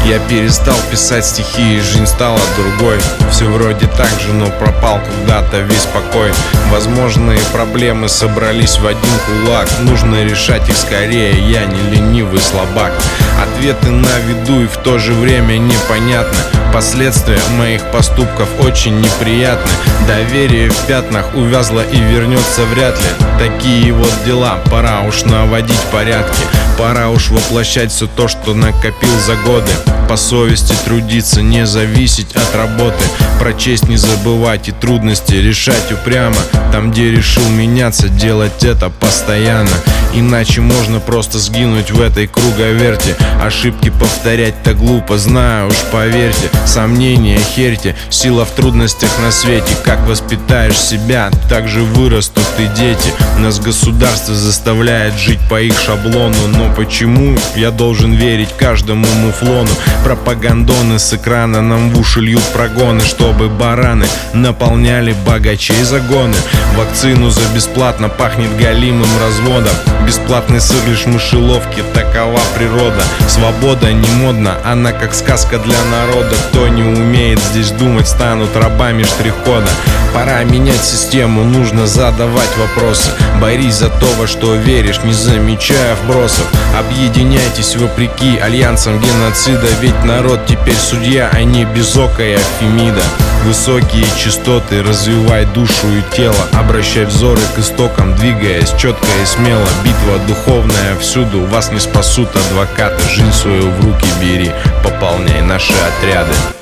Я перестал писать стихи, и жизнь стала другой. Все вроде так же, но пропал куда-то весь покой. Возможные проблемы собрались в один кулак. Нужно решать их скорее, я не ленивый слабак. Ответы на виду и в то же время непонятны. Последствия моих поступков очень неприятны. Доверие в пятнах увязло и вернется вряд ли. Такие вот дела, пора уж наводить порядки. Пора уж воплощать все то, что накопил за годы. По совести трудиться, не зависеть от работы. Про честь не забывать и трудности решать упрямо. Там, где решил меняться, делать это постоянно. Иначе можно просто сгинуть в этой круговерти. Ошибки повторять-то глупо, знаю уж, поверьте. Сомнения, херьте, сила в трудностях на свете. Как воспитаешь себя, так же вырастут и дети. Нас государство заставляет жить по их шаблону. Но почему я должен верить каждому муфлону? Пропагандоны с экрана нам в уши льют прогоны, чтобы бараны наполняли богачей загоны. Вакцину за бесплатно пахнет галимым разводом. Бесплатный сыр лишь в мышеловке, такова природа. Свобода не модна, она как сказка для народа. Кто не умеет здесь думать, станут рабами штрих-кода. Пора менять систему, нужно задавать вопросы. Борись за то, во что веришь, не замечая вбросов. Объединяйтесь вопреки альянсам геноцида. Ведь народ теперь судья, а не безокая Фемида. Высокие частоты, развивай душу и тело. Обращай взоры к истокам, двигаясь четко и смело. Битва духовная всюду, вас не спасут адвокаты. Жизнь свою в руки бери, пополняй наши отряды.